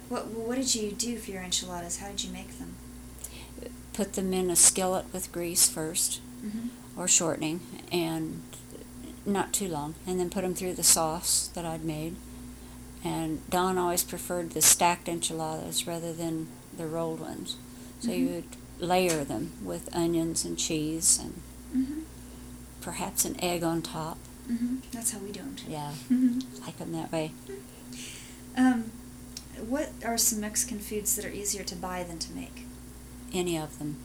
What did you do for your enchiladas? How did you make them? Put them in a skillet with grease first, or shortening, and not too long, and then put them through the sauce that I'd made. And Don always preferred the stacked enchiladas rather than the rolled ones. So you would layer them with onions and cheese and perhaps an egg on top. That's how we do them too. Yeah, like them that way. What are some Mexican foods that are easier to buy than to make? Any of them.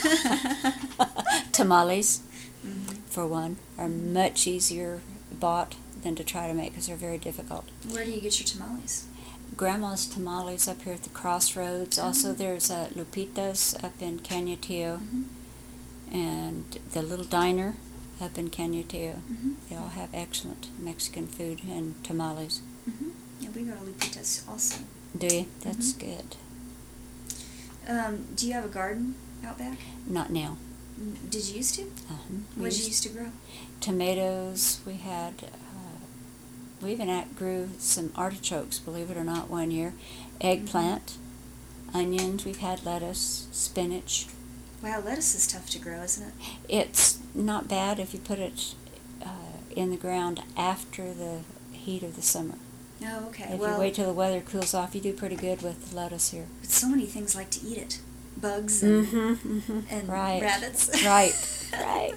Tamales, for one, are much easier bought than to try to make because they're very difficult. Where do you get your tamales? Grandma's Tamales up here at the crossroads. Also, there's Lupita's up in Canutillo, and the Little Diner up in Canutillo. They all have excellent Mexican food and tamales. Yeah, we go to Lupita's also. Do you? That's good. Do you have a garden out back? Not now. Did you used to? What did you used to grow? Tomatoes. We had. We even grew some artichokes, believe it or not, one year. Eggplant, onions. We've had lettuce, spinach. Wow, lettuce is tough to grow, isn't it? It's not bad if you put it in the ground after the heat of the summer. Oh, okay. If you wait till the weather cools off, you do pretty good with lettuce here. But so many things like to eat it. Bugs and, and right. rabbits. Right.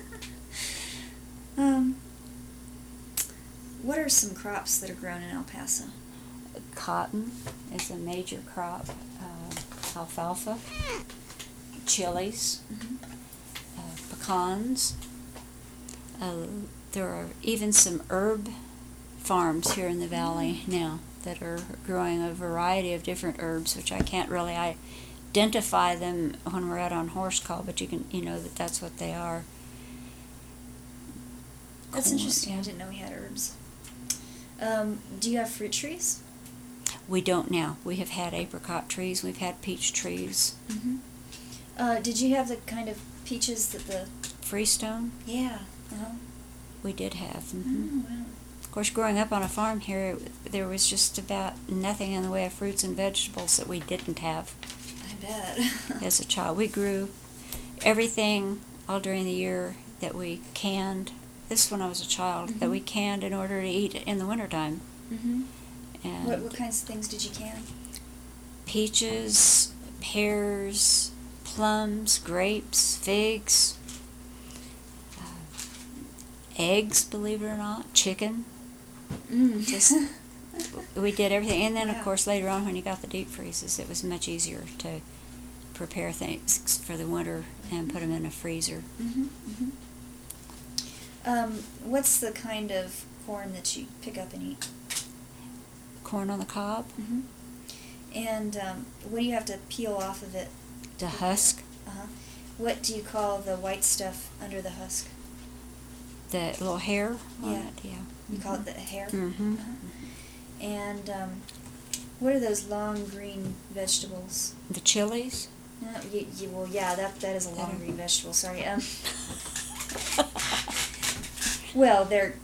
What are some crops that are grown in El Paso? Cotton is a major crop. Alfalfa, chilies, pecans. There are even some herb farms here in the valley now that are growing a variety of different herbs, which I can't really identify them when we're out on horse call, but you know that's what they are. That's interesting. I didn't know we had herbs. Do you have fruit trees? We don't now. We have had apricot trees. We've had peach trees. Did you have the kind of peaches that the... Freestone? Yeah. We did have. Oh, wow. Of course, growing up on a farm here, there was just about nothing in the way of fruits and vegetables that we didn't have. I bet. As a child, we grew everything all during the year that we canned. This when I was a child, that we canned in order to eat in the wintertime. And what kinds of things did you can? Peaches, pears, plums, grapes, figs, eggs, believe it or not, chicken. Just we did everything, and then of course later on when you got the deep freezes, it was much easier to prepare things for the winter and put them in a freezer. What's the kind of corn that you pick up and eat? Corn on the cob. And what do you have to peel off of it? The husk. What do you call the white stuff under the husk? The little hair on it, yeah. You call it the hair? And what are those long green vegetables? The chilies? Well, yeah, that is a long green vegetable, sorry. Well, they're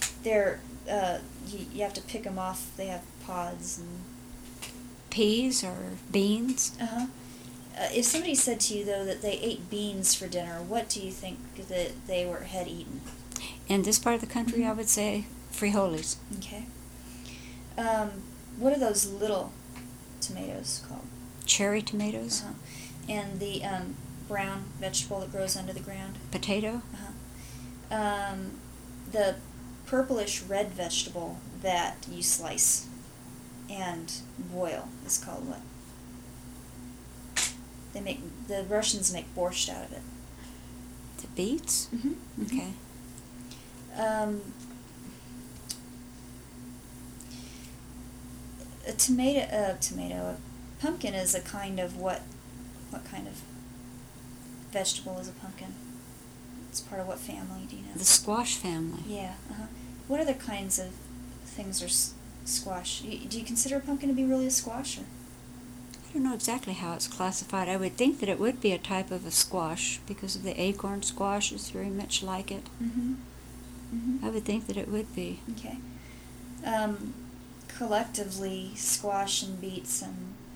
you have to pick them off. They have pods and... Peas or beans? If somebody said to you, though, that they ate beans for dinner, what do you think that they had eaten? In this part of the country, I would say frijoles. Okay. What are those little tomatoes called? Cherry tomatoes. And the brown vegetable that grows under the ground? Potato. The purplish red vegetable that you slice and boil is called what? The Russians make borscht out of it. The beets? Okay. A pumpkin is a kind of what kind of vegetable is a pumpkin? It's part of what family, do you know? The squash family. Yeah. What other kinds of things are squash? Do you consider a pumpkin to be really a squash? Or? I don't know exactly how it's classified. I would think that it would be a type of a squash because of the acorn squash is very much like it. I would think that it would be. Okay. Collectively, squash and beets and